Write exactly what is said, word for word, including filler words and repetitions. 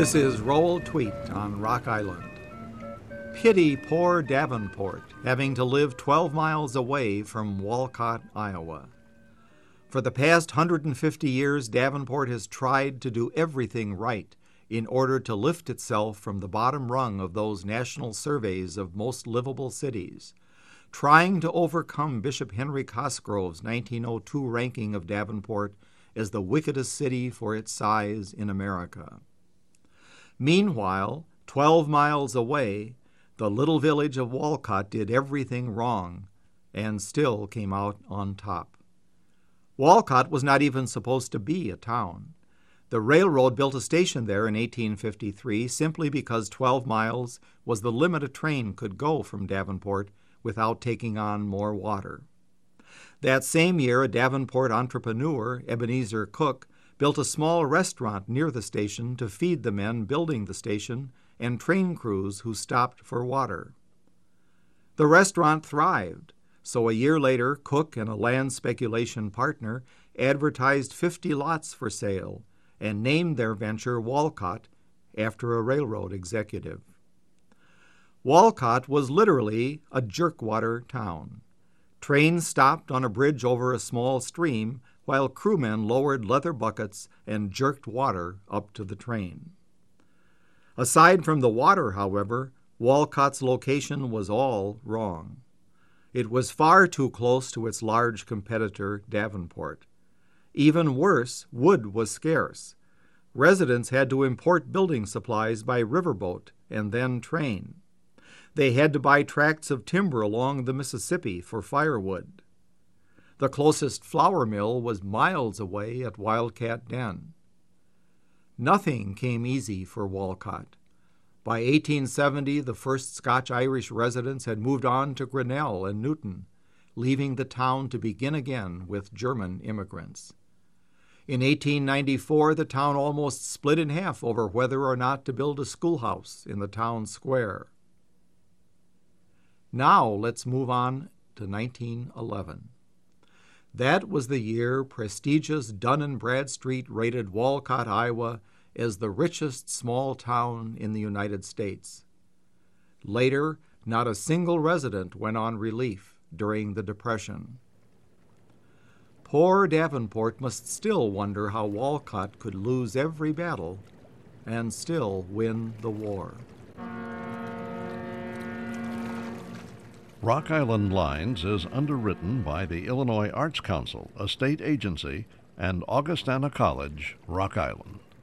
This is Roll Tweet on Rock Island. Pity poor Davenport, having to live twelve miles away from Walcott, Iowa. For the past one hundred fifty years, Davenport has tried to do everything right in order to lift itself from the bottom rung of those national surveys of most livable cities, trying to overcome Bishop Henry Cosgrove's nineteen oh two ranking of Davenport as the wickedest city for its size in America. Meanwhile, twelve miles away, the little village of Walcott did everything wrong and still came out on top. Walcott was not even supposed to be a town. The railroad built a station there in eighteen fifty-three simply because twelve miles was the limit a train could go from Davenport without taking on more water. That same year, a Davenport entrepreneur, Ebenezer Cook, built a small restaurant near the station to feed the men building the station and train crews who stopped for water. The restaurant thrived, so a year later, Cook and a land speculation partner advertised fifty lots for sale and named their venture Walcott after a railroad executive. Walcott was literally a jerkwater town. Trains stopped on a bridge over a small stream while crewmen lowered leather buckets and jerked water up to the train. Aside from the water, however, Walcott's location was all wrong. It was far too close to its large competitor, Davenport. Even worse, wood was scarce. Residents had to import building supplies by riverboat and then train. They had to buy tracts of timber along the Mississippi for firewood. The closest flour mill was miles away at Wildcat Den. Nothing came easy for Walcott. By eighteen seventy, the first Scotch-Irish residents had moved on to Grinnell and Newton, leaving the town to begin again with German immigrants. In eighteen ninety-four, the town almost split in half over whether or not to build a schoolhouse in the town square. Now let's move on to nineteen eleven. That was the year prestigious Dun and Bradstreet rated Walcott, Iowa, as the richest small town in the United States. Later, not a single resident went on relief during the Depression. Poor Davenport must still wonder how Walcott could lose every battle and still win the war. Rock Island Lines is underwritten by the Illinois Arts Council, a state agency, and Augustana College, Rock Island.